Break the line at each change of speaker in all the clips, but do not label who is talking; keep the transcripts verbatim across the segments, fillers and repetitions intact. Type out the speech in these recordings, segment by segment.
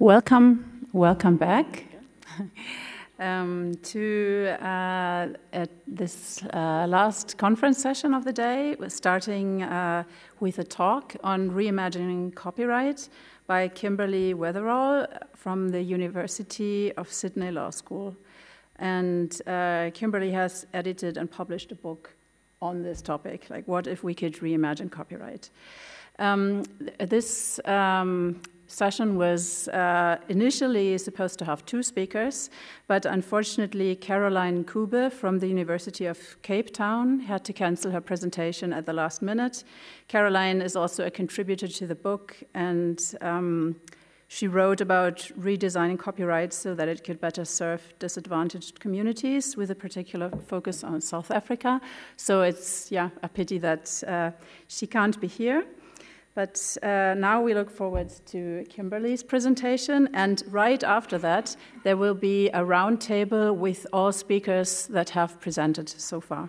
Welcome, welcome back um, to uh, at this uh, last conference session of the day. We're starting uh, with a talk on reimagining copyright by Kimberly Weatherall from the University of Sydney Law School. And uh, Kimberly has edited and published a book on this topic, like what if we could reimagine copyright. Um, this um, session was uh, initially supposed to have two speakers, but unfortunately Caroline Kube from the University of Cape Town had to cancel her presentation at the last minute. Caroline is also a contributor to the book, and um, she wrote about redesigning copyright so that it could better serve disadvantaged communities with a particular focus on South Africa. So it's yeah a pity that uh, she can't be here. But uh, now we look forward to Kimberly's presentation, and right after that, there will be a roundtable with all speakers that have presented so far.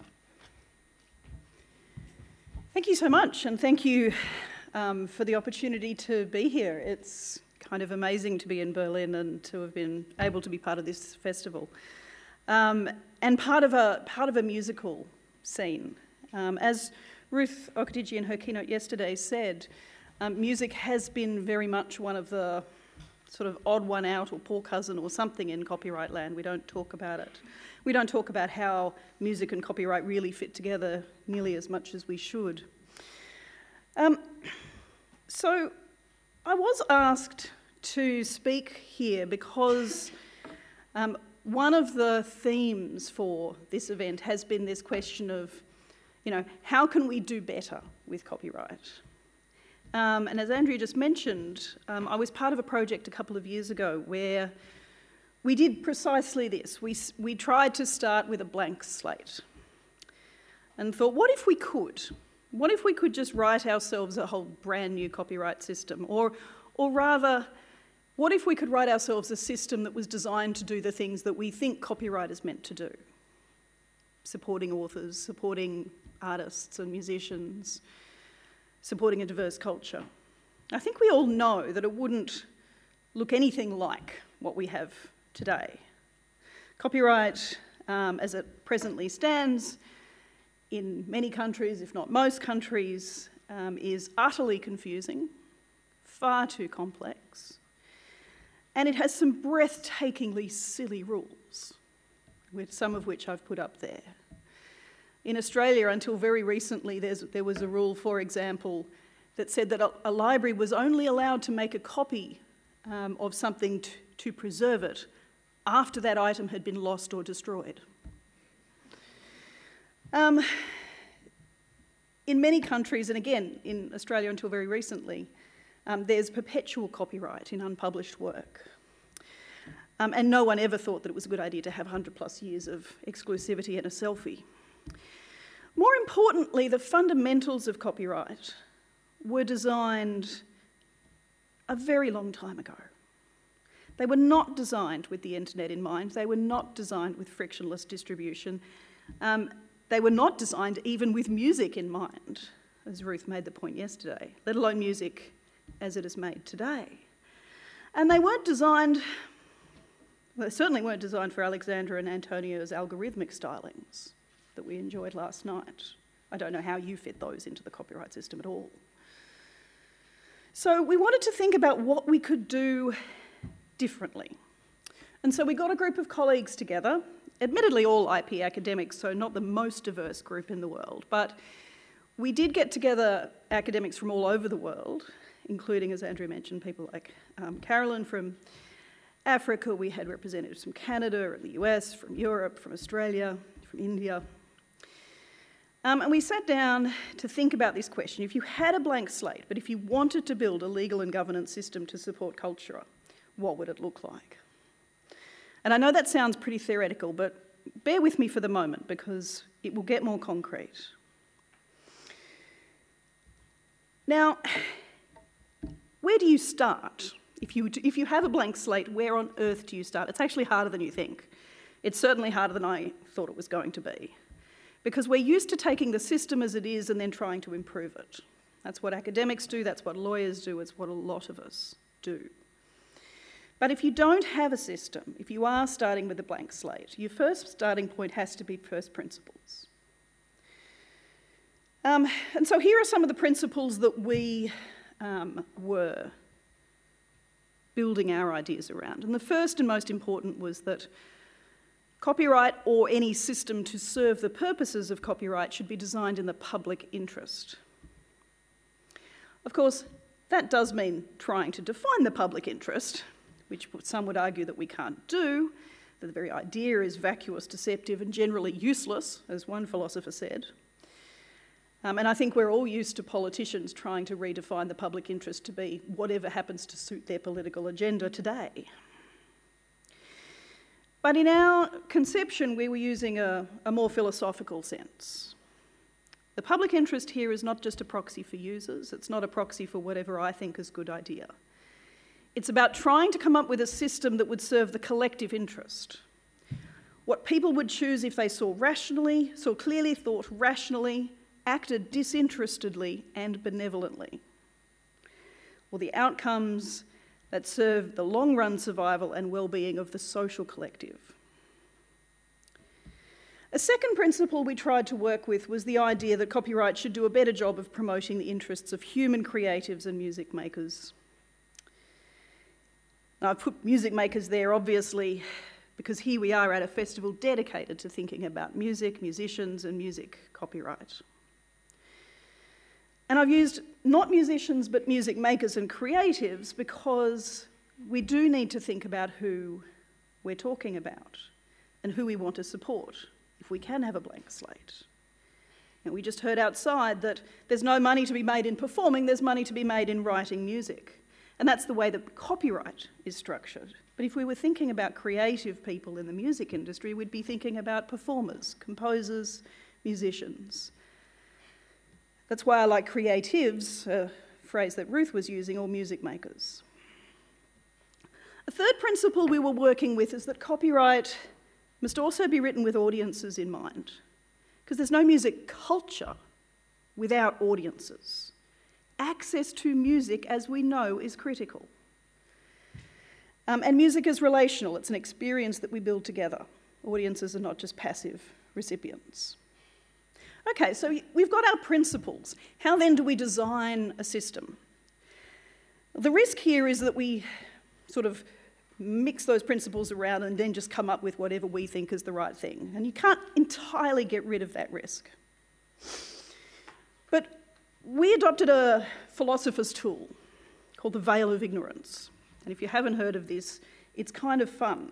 Thank you so much, and thank you um, for the opportunity to be here. It's kind of amazing to be in Berlin and to have been able to be part of this festival, um, and part of a part of a musical scene. Um, as Ruth Okadiji in her keynote yesterday said, um, music has been very much one of the sort of odd one out or poor cousin or something in copyright land. We don't talk about it. We don't talk about how music and copyright really fit together nearly as much as we should. Um, so I was asked to speak here because um, one of the themes for this event has been this question of, you know, how can we do better with copyright? Um, and as Andrea just mentioned, um, I was part of a project a couple of years ago where we did precisely this. We, we tried to start with a blank slate and thought, what if we could? What if we could just write ourselves a whole brand new copyright system? Or, or rather, what if we could write ourselves a system that was designed to do the things that we think copyright is meant to do? Supporting authors, supporting artists and musicians, supporting a diverse culture. I think we all know that it wouldn't look anything like what we have today. Copyright, um, as it presently stands, in many countries, if not most countries, um, is utterly confusing, far too complex, and it has some breathtakingly silly rules, with some of which I've put up there. In Australia, until very recently, there's, there was a rule, for example, that said that a, a library was only allowed to make a copy um, of something t- to preserve it after that item had been lost or destroyed. Um, in many countries, and again, in Australia until very recently, um, there's perpetual copyright in unpublished work. Um, and no one ever thought that it was a good idea to have one hundred plus years of exclusivity and a selfie. More importantly, the fundamentals of copyright were designed a very long time ago. They were not designed with the internet in mind. They were not designed with frictionless distribution. Um, they were not designed even with music in mind, as Ruth made the point yesterday, let alone music as it is made today. And they weren't designed, well, they certainly weren't designed for Alexandra and Antonio's algorithmic stylings that we enjoyed last night. I don't know how you fit those into the copyright system at all. So we wanted to think about what we could do differently. And so we got a group of colleagues together, admittedly all I P academics, so not the most diverse group in the world, but we did get together academics from all over the world, including, as Andrea mentioned, people like um, Carolyn from Africa. We had representatives from Canada and the U S, from Europe, from Australia, from India. Um, and we sat down to think about this question. If you had a blank slate, but if you wanted to build a legal and governance system to support culture, what would it look like? And I know that sounds pretty theoretical, but bear with me for the moment because it will get more concrete. Now, where do you start? If you, if you have a blank slate, where on earth do you start? It's actually harder than you think. It's certainly harder than I thought it was going to be. Because we're used to taking the system as it is and then trying to improve it. That's what academics do, that's what lawyers do, it's what a lot of us do. But if you don't have a system, if you are starting with a blank slate, your first starting point has to be first principles. Um, and so here are some of the principles that we um, were building our ideas around. And the first and most important was that copyright, or any system to serve the purposes of copyright, should be designed in the public interest. Of course, that does mean trying to define the public interest, which some would argue that we can't do, that the very idea is vacuous, deceptive, and generally useless, as one philosopher said. Um, and I think we're all used to politicians trying to redefine the public interest to be whatever happens to suit their political agenda today. But in our conception, we were using a, a more philosophical sense. The public interest here is not just a proxy for users, it's not a proxy for whatever I think is a good idea. It's about trying to come up with a system that would serve the collective interest. What people would choose if they saw rationally, saw clearly, thought rationally, acted disinterestedly and benevolently. Or the outcomes that serve the long-run survival and well-being of the social collective. A second principle we tried to work with was the idea that copyright should do a better job of promoting the interests of human creatives and music makers. Now, I've put music makers there, obviously, because here we are at a festival dedicated to thinking about music, musicians, and music copyright. And I've used not musicians, but music makers and creatives, because we do need to think about who we're talking about and who we want to support, if we can have a blank slate. And we just heard outside that there's no money to be made in performing, there's money to be made in writing music. And that's the way that copyright is structured. But if we were thinking about creative people in the music industry, we'd be thinking about performers, composers, musicians. That's why I like creatives, a phrase that Ruth was using, or music makers. A third principle we were working with is that copyright must also be written with audiences in mind, because there's no music culture without audiences. Access to music, as we know, is critical. Um, and music is relational. It's an experience that we build together. Audiences are not just passive recipients. Okay, so we've got our principles. How then do we design a system? The risk here is that we sort of mix those principles around and then just come up with whatever we think is the right thing. And you can't entirely get rid of that risk. But we adopted a philosopher's tool called the veil of ignorance. And if you haven't heard of this, it's kind of fun.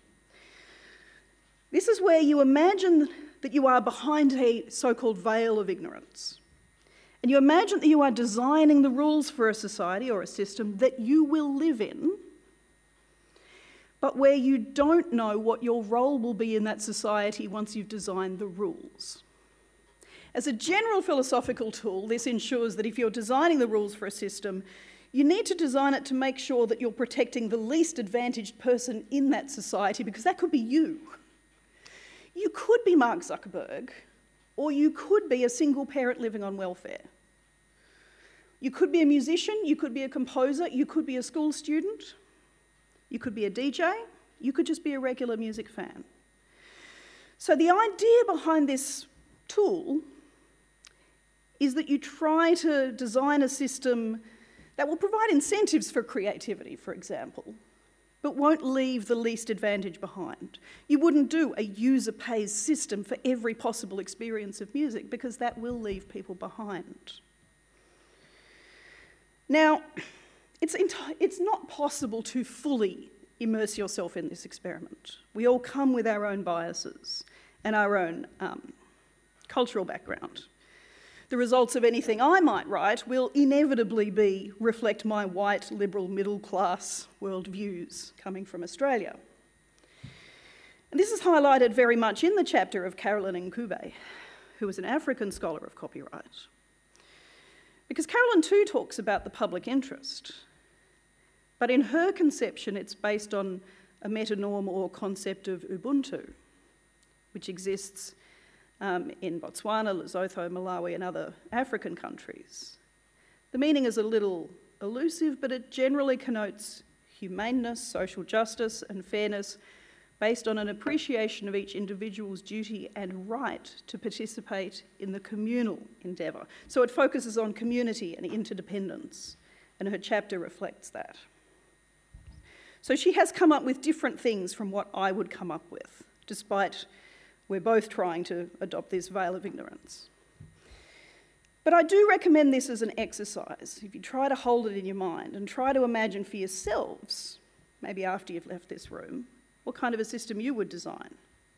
This is where you imagine that you are behind a so-called veil of ignorance. And you imagine that you are designing the rules for a society or a system that you will live in, but where you don't know what your role will be in that society once you've designed the rules. As a general philosophical tool, this ensures that if you're designing the rules for a system, you need to design it to make sure that you're protecting the least advantaged person in that society, because that could be you. You could be Mark Zuckerberg, or you could be a single parent living on welfare. You could be a musician, you could be a composer, you could be a school student, you could be a D J, you could just be a regular music fan. So the idea behind this tool is that you try to design a system that will provide incentives for creativity, for example, but won't leave the least advantage behind. You wouldn't do a user pays system for every possible experience of music, because that will leave people behind. Now, it's, enti- it's not possible to fully immerse yourself in this experiment. We all come with our own biases and our own um, cultural background. The results of anything I might write will inevitably be reflect my white, liberal, middle-class worldviews coming from Australia. And this is highlighted very much in the chapter of Carolyn Ncube, who was an African scholar of copyright. Because Carolyn too talks about the public interest, but in her conception it's based on a metanorm or concept of Ubuntu, which exists Um, in Botswana, Lesotho, Malawi, and other African countries. The meaning is a little elusive, but it generally connotes humaneness, social justice and fairness based on an appreciation of each individual's duty and right to participate in the communal endeavour. So it focuses on community and interdependence, and her chapter reflects that. So she has come up with different things from what I would come up with, despite we're both trying to adopt this veil of ignorance. But I do recommend this as an exercise. If you try to hold it in your mind and try to imagine for yourselves, maybe after you've left this room, what kind of a system you would design.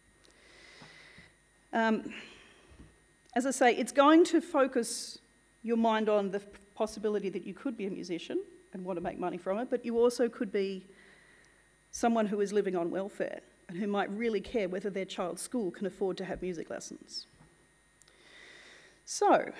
Um, as I say, it's going to focus your mind on the possibility that you could be a musician and want to make money from it, but you also could be someone who is living on welfare and who might really care whether their child's school can afford to have music lessons. So,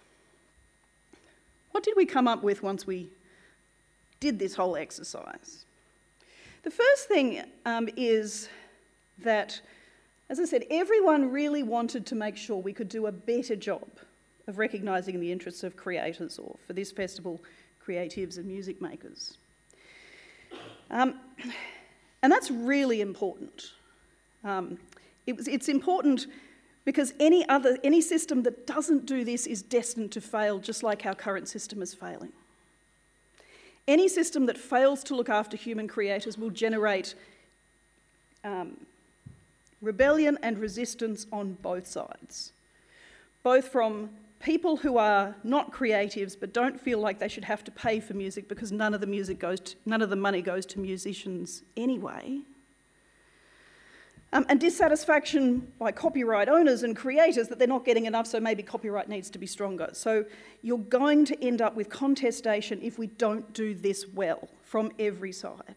what did we come up with once we did this whole exercise? The first thing um, is that, as I said, everyone really wanted to make sure we could do a better job of recognising the interests of creators, or for this festival, creatives and music makers. Um, and that's really important. Um, it was, it's important because any other, any system that doesn't do this is destined to fail, just like our current system is failing. Any system that fails to look after human creators will generate um, rebellion and resistance on both sides, both from people who are not creatives but don't feel like they should have to pay for music because none of the music goes to, none of the money goes to musicians anyway. Um, and dissatisfaction by copyright owners and creators that they're not getting enough, so maybe copyright needs to be stronger. So you're going to end up with contestation if we don't do this well from every side.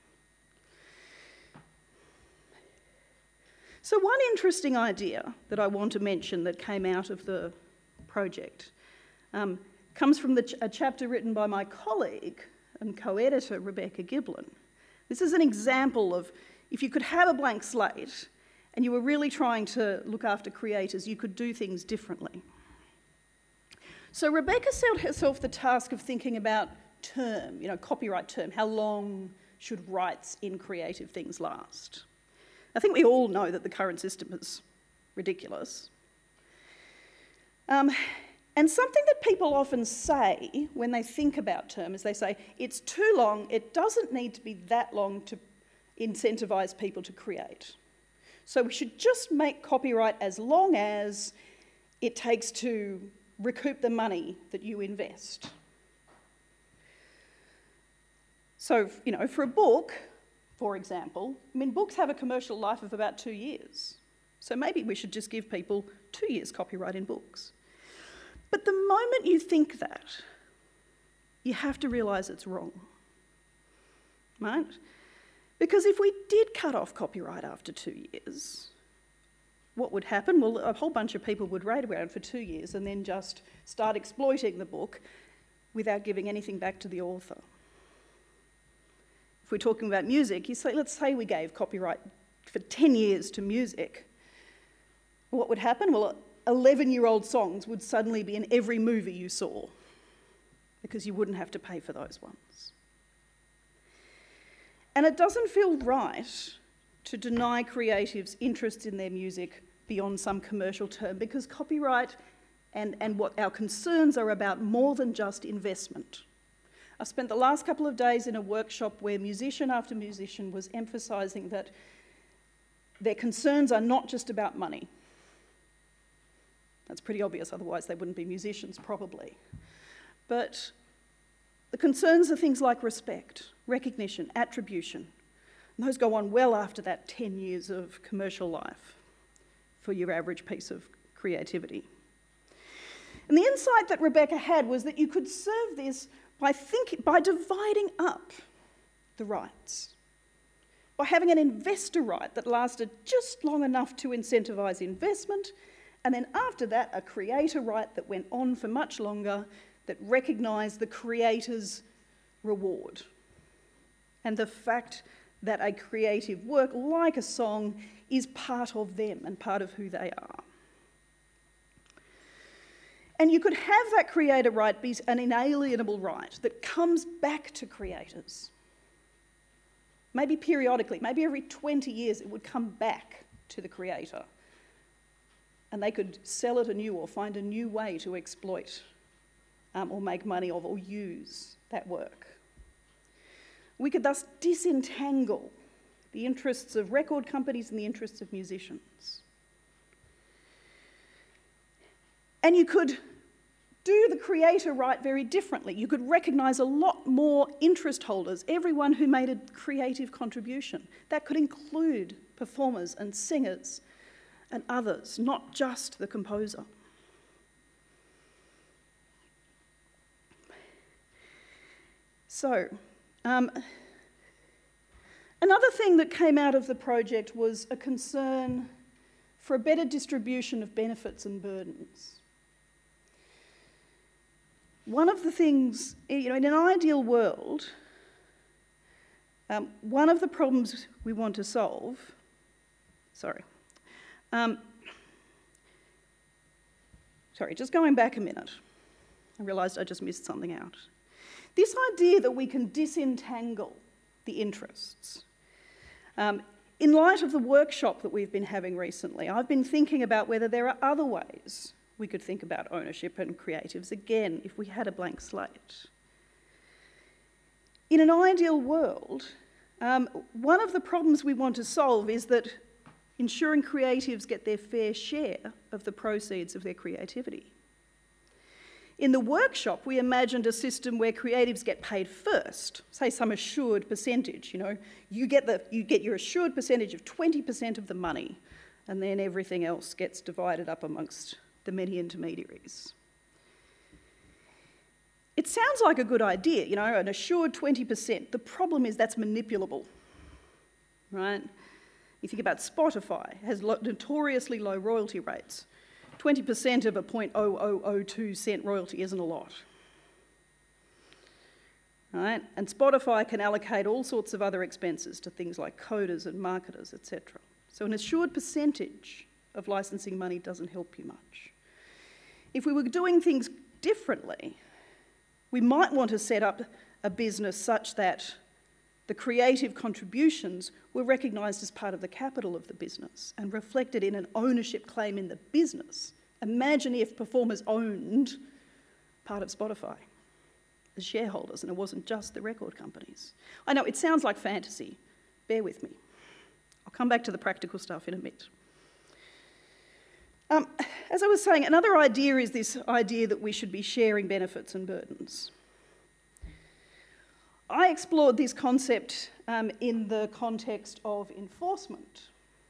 So one interesting idea that I want to mention that came out of the project um, comes from the ch- a chapter written by my colleague and co-editor Rebecca Giblin. This is an example of if you could have a blank slate and you were really trying to look after creators, you could do things differently. So Rebecca set herself the task of thinking about term, you know, copyright term. How long should rights in creative things last? I think we all know that the current system is ridiculous. Um, and something that people often say when they think about term is they say, it's too long, it doesn't need to be that long to incentivise people to create. So we should just make copyright as long as it takes to recoup the money that you invest. So, you know, for a book, for example, I mean, books have a commercial life of about two years. So maybe we should just give people two years copyright in books. But the moment you think that, you have to realise it's wrong, right? Because if we did cut off copyright after two years, what would happen? Well, a whole bunch of people would wait around for two years and then just start exploiting the book without giving anything back to the author. If we're talking about music, you say, let's say we gave copyright for ten years to music. What would happen? Well, eleven-year-old songs would suddenly be in every movie you saw because you wouldn't have to pay for those ones. And it doesn't feel right to deny creatives interest in their music beyond some commercial term because copyright and, and what our concerns are about more than just investment. I spent the last couple of days in a workshop where musician after musician was emphasising that their concerns are not just about money. That's pretty obvious, otherwise they wouldn't be musicians probably. But the concerns are things like respect, recognition, attribution. And those go on well after that ten years of commercial life for your average piece of creativity. And the insight that Rebecca had was that you could serve this by, think, by dividing up the rights, by having an investor right that lasted just long enough to incentivise investment, and then after that a creator right that went on for much longer that recognised the creator's reward and the fact that a creative work, like a song, is part of them and part of who they are. And you could have that creator right be an inalienable right that comes back to creators. maybe periodically, maybe every twenty years it would come back to the creator. And they could sell it anew or find a new way to exploit um, or make money of or use that work. We could thus disentangle the interests of record companies and the interests of musicians. And you could do the creator right very differently. You could recognise a lot more interest holders, everyone who made a creative contribution. That could include performers and singers and others, not just the composer. So, um, another thing that came out of the project was a concern for a better distribution of benefits and burdens. One of the things, you know, in an ideal world, um, one of the problems we want to solve, sorry, um, sorry, just going back a minute, I realised I just missed something out. This idea that we can disentangle the interests. Um, in light of the workshop that we've been having recently, I've been thinking about whether there are other ways we could think about ownership and creatives again if we had a blank slate. In an ideal world, um, one of the problems we want to solve is that ensuring creatives get their fair share of the proceeds of their creativity. In the workshop, we imagined a system where creatives get paid first, say some assured percentage, you know. You get, the, you get your assured percentage of twenty percent of the money, and then everything else gets divided up amongst the many intermediaries. It sounds like a good idea, you know, an assured twenty percent. The problem is that's manipulable, right? You think about Spotify, it has notoriously low royalty rates. twenty percent of a zero point zero zero zero two cent royalty isn't a lot. Right? And Spotify can allocate all sorts of other expenses to things like coders and marketers, et cetera. So an assured percentage of licensing money doesn't help you much. If we were doing things differently, we might want to set up a business such that the creative contributions were recognised as part of the capital of the business and reflected in an ownership claim in the business. Imagine if performers owned part of Spotify as shareholders and it wasn't just the record companies. I know, it sounds like fantasy. Bear with me. I'll come back to the practical stuff in a bit. Um, as I was saying, another idea is this idea that we should be sharing benefits and burdens. I explored this concept um, in the context of enforcement.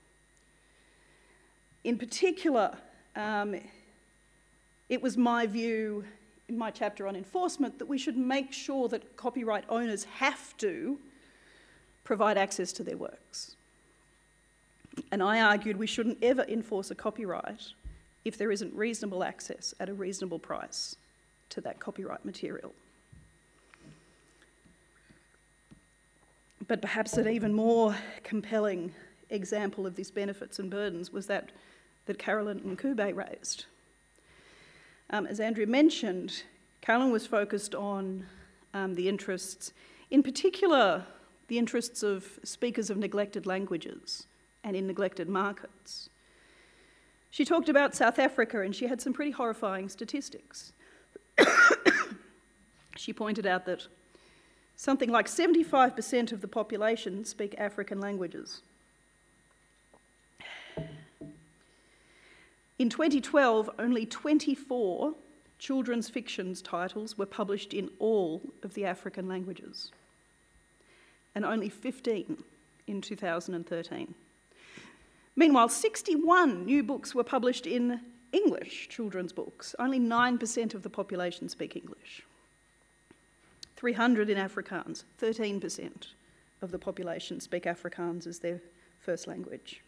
In particular, um, it was my view in my chapter on enforcement that we should make sure that copyright owners have to provide access to their works. And I argued we shouldn't ever enforce a copyright if there isn't reasonable access at a reasonable price to that copyright material. But perhaps an even more compelling example of these benefits and burdens was that that Carolyn Nkube raised. Um, as Andrea mentioned, Carolyn was focused on um, the interests, in particular, the interests of speakers of neglected languages and in neglected markets. She talked about South Africa and she had some pretty horrifying statistics. She pointed out that something like seventy-five percent of the population speak African languages. In twenty twelve, only twenty-four children's fictions titles were published in all of the African languages, and only fifteen in two thousand thirteen. Meanwhile, sixty-one new books were published in English children's books. Only nine percent of the population speak English. three hundred in Afrikaans, thirteen percent of the population speak Afrikaans as their first language.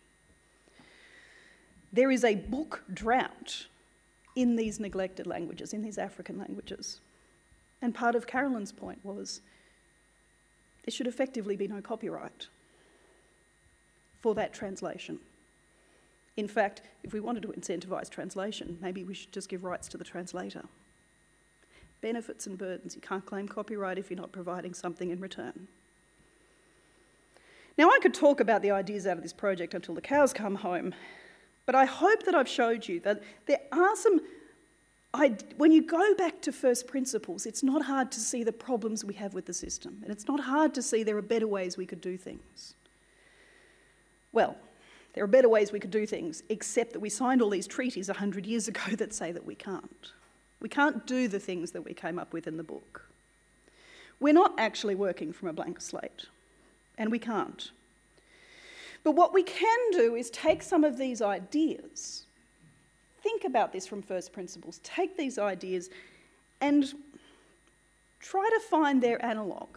There is a book drought in these neglected languages, in these African languages. And part of Carolyn's point was there should effectively be no copyright for that translation. In fact, if we wanted to incentivise translation, maybe we should just give rights to the translator. Benefits and burdens. You can't claim copyright if you're not providing something in return. Now, I could talk about the ideas out of this project until the cows come home, but I hope that I've showed you that there are some... I, when you go back to first principles, it's not hard to see the problems we have with the system, and it's not hard to see there are better ways we could do things. Well, there are better ways we could do things, except that we signed all these treaties one hundred years ago that say that we can't. We can't do the things that we came up with in the book. We're not actually working from a blank slate, and we can't. But what we can do is take some of these ideas, think about this from first principles, take these ideas and try to find their analogue.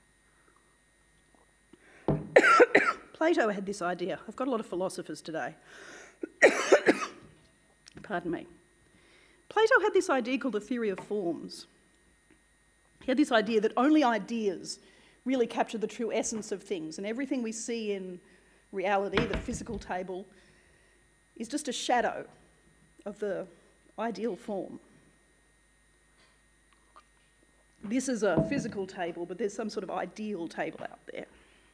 Plato had this idea. I've got a lot of philosophers today. Pardon me. Plato had this idea called the theory of forms. He had this idea that only ideas really capture the true essence of things, and everything we see in reality, the physical table, is just a shadow of the ideal form. This is a physical table, but there's some sort of ideal table out there.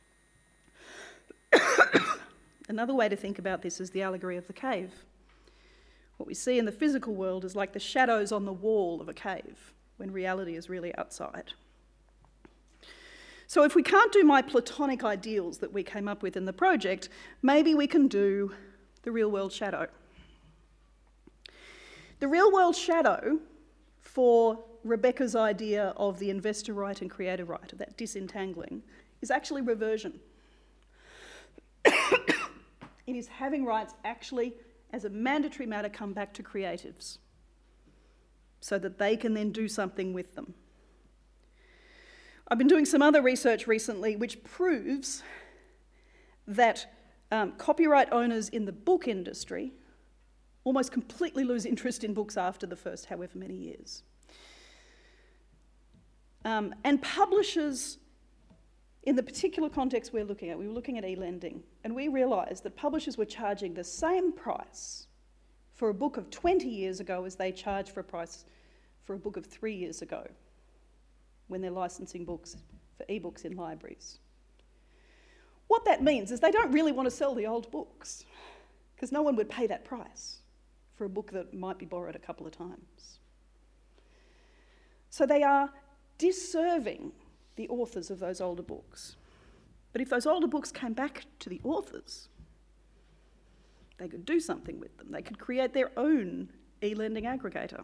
Another way to think about this is the allegory of the cave. What we see in the physical world is like the shadows on the wall of a cave, when reality is really outside. So if we can't do my Platonic ideals that we came up with in the project, maybe we can do the real-world shadow. The real-world shadow for Rebecca's idea of the investor right and creator right, of that disentangling, is actually reversion. It is having rights actually, as a mandatory matter, come back to creatives so that they can then do something with them. I've been doing some other research recently which proves that um, copyright owners in the book industry almost completely lose interest in books after the first however many years. Um, and publishers, in the particular context we're looking at, we were looking at e-lending, and we realised that publishers were charging the same price for a book of twenty years ago as they charge for a price for a book of three years ago when they're licensing books for e-books in libraries. What that means is they don't really want to sell the old books because no one would pay that price for a book that might be borrowed a couple of times. So they are disserving the authors of those older books. But if those older books came back to the authors, they could do something with them. They could create their own e-lending aggregator.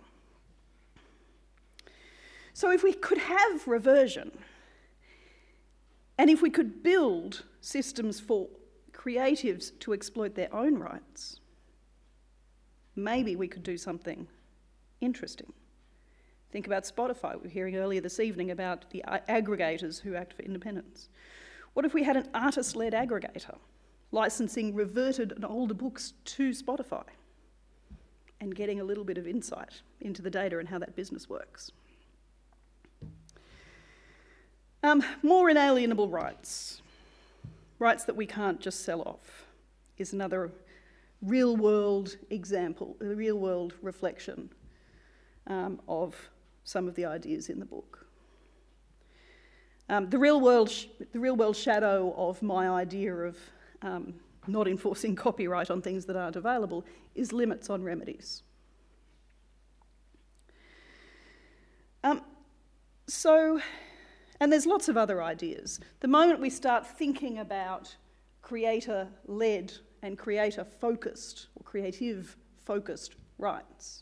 So if we could have reversion, and if we could build systems for creatives to exploit their own rights, maybe we could do something interesting. Think about Spotify. We were hearing earlier this evening about the aggregators who act for independence. What if we had an artist-led aggregator licensing reverted and older books to Spotify and getting a little bit of insight into the data and how that business works? Um, more inalienable rights, rights that we can't just sell off, is another real-world example, a real-world reflection um, of some of the ideas in the book. Um, the real-world sh- the real-world shadow of my idea of um, not enforcing copyright on things that aren't available is limits on remedies. Um, so... And there's lots of other ideas. The moment we start thinking about creator-led and creator-focused or creative-focused rights,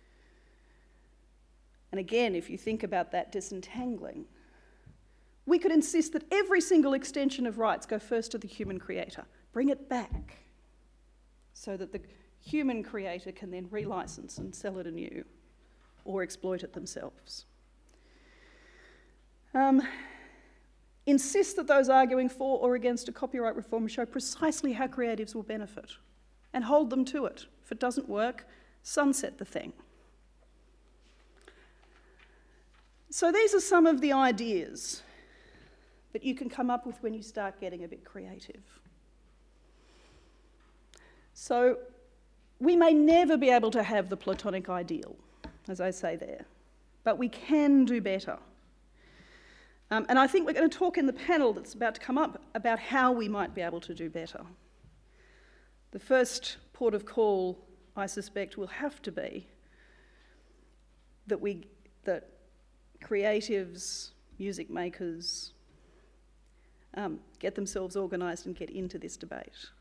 and again, if you think about that disentangling, we could insist that every single extension of rights go first to the human creator. Bring it back so that the human creator can then relicense and sell it anew or exploit it themselves. Um, insist that those arguing for or against a copyright reform show precisely how creatives will benefit and hold them to it. If it doesn't work, sunset the thing. So these are some of the ideas that you can come up with when you start getting a bit creative. So we may never be able to have the Platonic ideal, as I say there, but we can do better. Um, and I think we're going to talk in the panel that's about to come up about how we might be able to do better. The first port of call, I suspect, will have to be that we, that creatives, music makers, um, get themselves organised and get into this debate.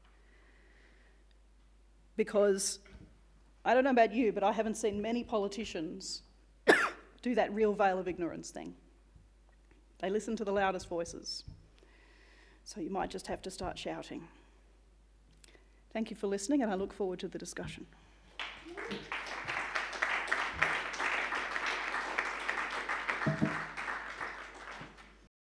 Because I don't know about you, but I haven't seen many politicians do that real veil of ignorance thing. They listen to the loudest voices. So you might just have to start shouting. Thank you for listening, and I look forward to the discussion.